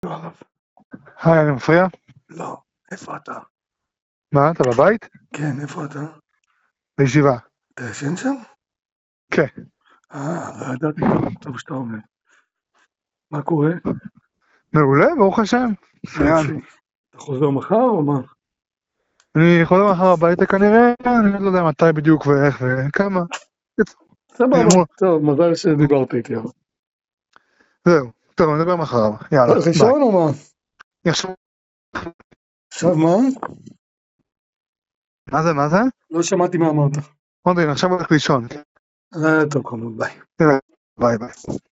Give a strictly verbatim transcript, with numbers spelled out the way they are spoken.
היי, אני מפריע? לא, איפה אתה? מה, אתה בבית? כן, איפה אתה? בישיבה. אתה ישן שם? כן. אה, לא ידעתי, טוב, טוב שאתה אומר. מה קורה? מעולה, ברוך השם. מצוין. יופי. אתה חוזר מחר או מה? אני חוזר מחר הביתה כנראה, אני לא יודע מתי בדיוק ואיך וכמה. סבבה, אמרו- טוב, מזל שדיברת איתי. אבל. זהו, טוב, נדבר מחר. יאללה, ביי. ראשון או מה? עכשיו, עכשיו מה? מה זה, מה זה? לא שמעתי מה אמרת. אמרתי, אני עכשיו הולך לישון. לילה טוב, כמובן, ביי. ביי ביי.